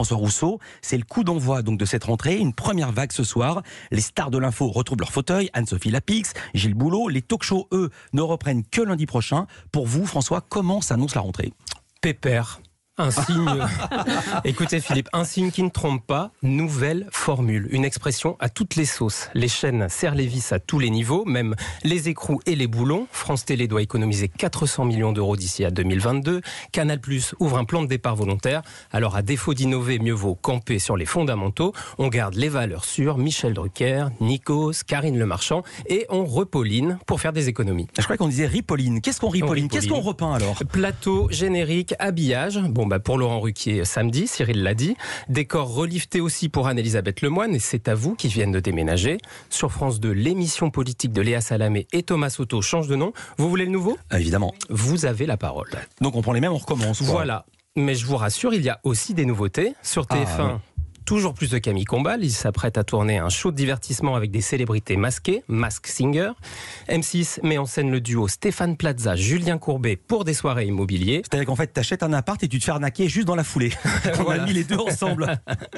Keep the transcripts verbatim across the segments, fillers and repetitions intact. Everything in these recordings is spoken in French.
François Rousseau. C'est le coup d'envoi donc de cette rentrée, une première vague ce soir. Les stars de l'info retrouvent leur fauteuil, Anne-Sophie Lapix, Gilles Boulot. Les talk-shows, eux, ne reprennent que lundi prochain. Pour vous, François, comment s'annonce la rentrée ? Pépère. Un signe, écoutez Philippe, un signe qui ne trompe pas, nouvelle formule, une expression à toutes les sauces. Les chaînes serrent les vis à tous les niveaux, même les écrous et les boulons. France Télé doit économiser quatre cents millions d'euros d'ici à deux mille vingt-deux. Canal+ ouvre un plan de départ volontaire. Alors à défaut d'innover, mieux vaut camper sur les fondamentaux. On garde les valeurs sûres, Michel Drucker, Nikos, Karine Le Marchand, et on repauline pour faire des économies. Je crois qu'on disait ripolline. Qu'est-ce qu'on ripolline ? Qu'est-ce qu'on repeint alors ? Plateau, générique, habillage. Bon, bah pour Laurent Ruquier, samedi, Cyril l'a dit. Décor relifté aussi pour Anne-Elisabeth Lemoine, et c'est à vous qui viennent de déménager. Sur France deux, l'émission politique de Léa Salamé et Thomas Soto change de nom. Vous voulez le nouveau ? Évidemment. Vous avez la parole. Donc on prend les mêmes, on recommence. Quoi. Voilà. Mais je vous rassure, il y a aussi des nouveautés. Sur T F un, ah, oui. Toujours plus de Camille Combal, il s'apprête à tourner un show de divertissement avec des célébrités masquées, Mask Singer. M six met en scène le duo Stéphane Plaza, Julien Courbet pour des soirées immobilières. C'est-à-dire qu'en fait, t'achètes un appart et tu te fais arnaquer juste dans la foulée. On voilà. a mis les deux ensemble.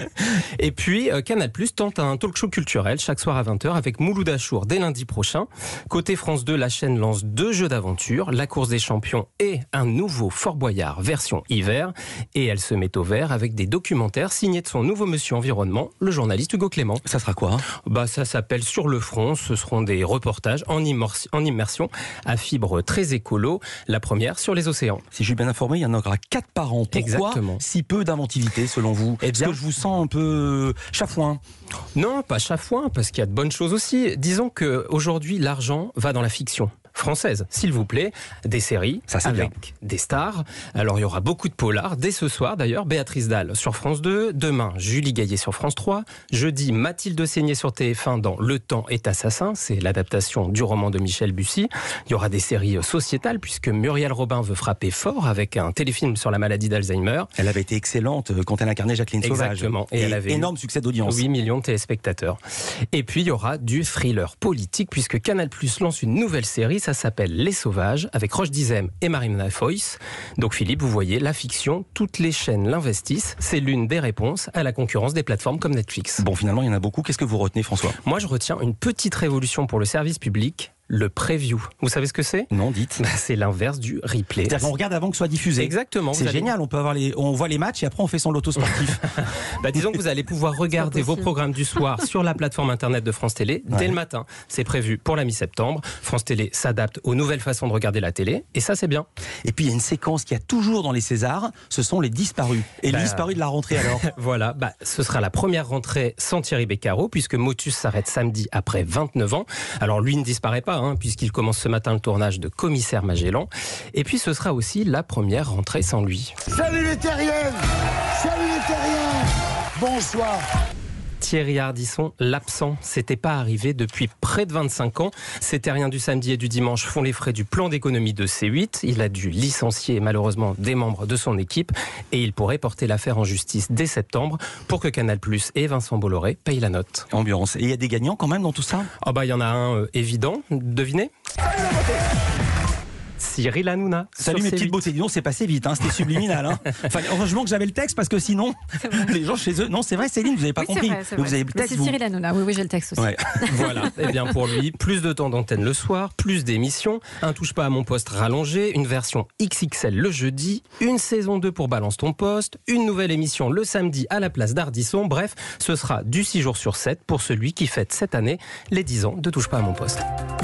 Et puis, euh, Canal+ tente un talk show culturel chaque soir à vingt heures avec Mouloud Achour dès lundi prochain. Côté France deux, la chaîne lance deux jeux d'aventure, la course des champions et un nouveau Fort Boyard version hiver. Et elle se met au vert avec des documentaires signés de son nouveau Monsieur Environnement, le journaliste Hugo Clément. Ça sera quoi ? Bah, ça s'appelle Sur le front. Ce seront des reportages en, immors- en immersion à fibre très écolo. La première sur les océans. Si je suis bien informé, il y en aura quatre par an. Pourquoi Exactement. Si peu d'inventivité selon vous ? Eh bien, Est-ce que je vous sens un peu chafouin ? Non, pas chafouin, parce qu'il y a de bonnes choses aussi. Disons qu'aujourd'hui, l'argent va dans la fiction française, s'il vous plaît, des séries ça, c'est avec bien. Des stars. Alors il y aura beaucoup de polars dès ce soir d'ailleurs. Béatrice Dalle sur France deux, demain Julie Gaillet sur France trois, jeudi Mathilde Seigné sur T F un dans Le Temps est assassin, c'est l'adaptation du roman de Michel Bussy. Il y aura des séries sociétales puisque Muriel Robin veut frapper fort avec un téléfilm sur la maladie d'Alzheimer. Elle avait été excellente quand elle incarnait Jacqueline Sauvage. Exactement. Et, et elle avait énorme succès d'audience. huit millions de téléspectateurs. Et puis il y aura du thriller politique puisque Canal+ lance une nouvelle série. Ça s'appelle Les Sauvages, avec Roche Dizem et Marina Foïs. Donc Philippe, vous voyez, la fiction, toutes les chaînes l'investissent. C'est l'une des réponses à la concurrence des plateformes comme Netflix. Bon, finalement, il y en a beaucoup. Qu'est-ce que vous retenez, François ? Moi, je retiens une petite révolution pour le service public. Le preview. Vous savez ce que c'est ? Non, dites. Bah, c'est l'inverse du replay. C'est-à-dire qu'on regarde avant que soit diffusé. Exactement. C'est génial. On peut avoir les, on voit les matchs et après on fait son loto sportif. bah, disons que vous allez pouvoir regarder vos programmes du soir sur la plateforme internet de France Télé dès ouais. le matin. C'est prévu pour la mi-septembre. France Télé s'adapte aux nouvelles façons de regarder la télé et ça c'est bien. Et puis il y a une séquence qu'il y a toujours dans les Césars. Ce sont les disparus. Et bah, les disparus de la rentrée alors. Voilà. Bah, ce sera la première rentrée sans Thierry Beccaro puisque Motus s'arrête samedi après vingt-neuf ans. Alors lui ne disparaît pas hein, puisqu'il commence ce matin le tournage de Commissaire Magellan. Et puis ce sera aussi la première rentrée sans lui. Salut les terriennes ! Salut les terriens ! Bonsoir. Thierry Ardisson, l'absent, c'était pas arrivé depuis près de vingt-cinq ans. Ces terriens du samedi et du dimanche font les frais du plan d'économie de C huit. Il a dû licencier malheureusement des membres de son équipe et il pourrait porter l'affaire en justice dès septembre pour que Canal+ et Vincent Bolloré payent la note. Ambiance. Et il y a des gagnants quand même dans tout ça ? Ah bah il y en a un euh, évident, devinez ? Cyril Hanouna. Salut mes petites beautés, dis donc c'est passé vite, hein, c'était subliminal. Hein. Enfin, heureusement que j'avais le texte parce que sinon, les gens chez eux... Non, c'est vrai Céline, vous n'avez pas oui, compris. C'est vrai, c'est vous avez le texte, c'est vous. Cyril Hanouna, oui, oui, j'ai le texte aussi. Ouais. Voilà, et bien pour lui, plus de temps d'antenne le soir, plus d'émissions, un touche pas à mon poste rallongé, une version X X L le jeudi, une saison deux pour Balance ton poste, une nouvelle émission le samedi à la place d'Ardisson. Bref, ce sera du six jours sur sept pour celui qui fête cette année les dix ans de Touche pas à mon poste.